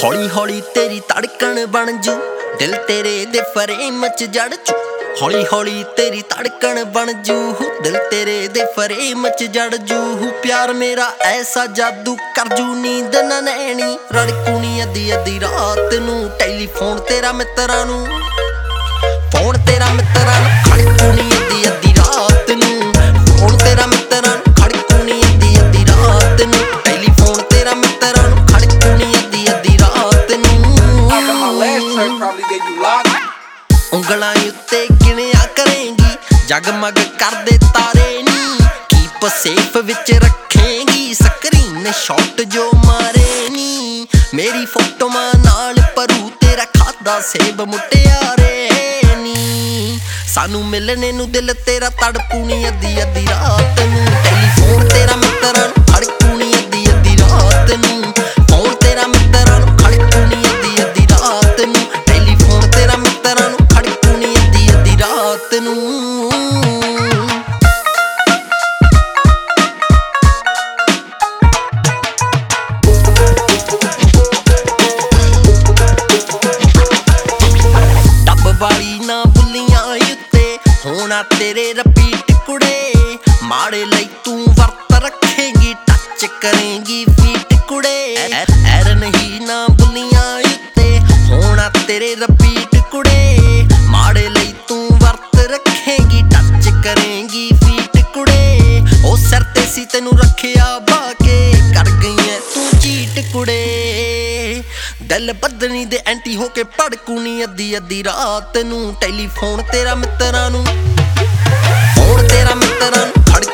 हौली हौली तेरी धड़कन बन जू, दिल तेरे दे फ्रेम च जड़ जू। हौली हौली तेरी धड़कन बन जू, दिल तेरे दे फ्रेम च जड़ जू। प्यार मेरा ऐसा जादू कर जू, नींद ना नैनी रड़कूनी अद्धी अद्धी रात नू। टैलीफोन तेरा मित्तरां नू, फोन तेरा मित्तरां नू खड़कूनी अद्धी अद्धी रात नू। फोन तेरा मित्तरां नू खड़कूनी अद्धी अद्धी रात नू। टैलीफोन तेरा मित्तरां नू खड़कूनी अद्धी अद्धी रात नू। ਉਂਗਲਾਂ ਉੱਤੇ ਗਿਣਿਆ ਕਰੇਂਗੀ, ਜਗਮਗ ਕਰਦੇ ਤਾਰੇ ਨੀ। ਕੀਪ ਸੇਫ ਵਿੱਚ ਰੱਖੇਂਗੀ, ਸਕਰੀਨ ਸ਼ਾਟ ਜੋ ਮਾਰੇ ਨੀ। ਮੇਰੀ ਫੋਟੋਆਂ ਨਾਲ ਭਰੂ ਤੇਰਾ ਖਾਦਾ ਸੇਬ ਮੁਟਿਆਰੇ ਨੀ। ਸਾਨੂੰ ਮਿਲਣੇ ਨੂੰ ਦਿਲ ਤੇਰਾ ਤੜਪੂਣੀ ਅੱਧੀ ਅੱਧੀ ਰਾਤ ਨੂੰ। ਟੈਲੀਫੋਨ ਤੇਰਾ ਮਿੱਤਰਾਂ ਨੂੰ ਖੜਕੂਣੀ ਅੱਧੀ ਅੱਧੀ ਰਾਤ ਨੂੰ। ਫੋਨ ਤੇਰਾ ਮਿੱਤਰਾਂ ਨੂੰ ਖੜਕੂਣੀ ਅੱਧੀ ਅੱਧੀ ਰਾਤ ਨੂੰ। ਟੈਲੀਫੋਨ ਤੇਰਾ ਮਿੱਤਰਾਂ ਨੂੰ ਖੜਕੂਣੀ ਅੱਧੀ ਅੱਧੀ ਰਾਤ ਨੂੰ। ਵਾਲੀ ਨਾ ਬੁੱਲੀਆਂ ਉੱਤੇ ਹੋਣਾ ਤੇਰੇ ਰਿਪੀਟ ਕੁੜੇ। ਮਾੜੇ ਲਈ ਤੂੰ ਵਰਤ ਰੱਖੇਂਗੀ, ਟੱਚ ਕਰੇਂਗੀ ਫੀਟ ਕੁੜੇ। ਐਰ ਨਹੀਂ ਨਾ ਬੁੱਲੀਆਂ ਉੱਤੇ ਹੋਣਾ ਤੇਰੇ ਰਿਪੀਟ ਕੁੜੇ। ਮਾੜੇ ਲਈ ਤੂੰ ਵਰਤ ਰੱਖੇਂਗੀ, ਟੱਚ ਕਰੇਂਗੀ ਫੀਟ ਕੁੜੇ। ਉਹ ਸਿਰ ਤੇ ਸੀ ਤੈਨੂੰ ਰੱਖਿਆ ਬਾਕੇ, ਕਰ ਗਈ ਐ ਤੂੰ ਚੀਟ ਕੁੜੇ। ਦਿਲ ਬੱਦਨੀ ਦੇ ਐਂਟੀ ਹੋ ਕੇ ਭੜਕੂਣੀ ਅੱਧੀ ਅੱਧੀ ਰਾਤ ਨੂੰ। ਟੈਲੀਫੋਨ ਤੇਰਾ ਮਿੱਤਰਾਂ ਨੂੰ, ਫੋਨ ਤੇਰਾ ਮਿੱਤਰਾਂ ਨੂੰ ਖੜ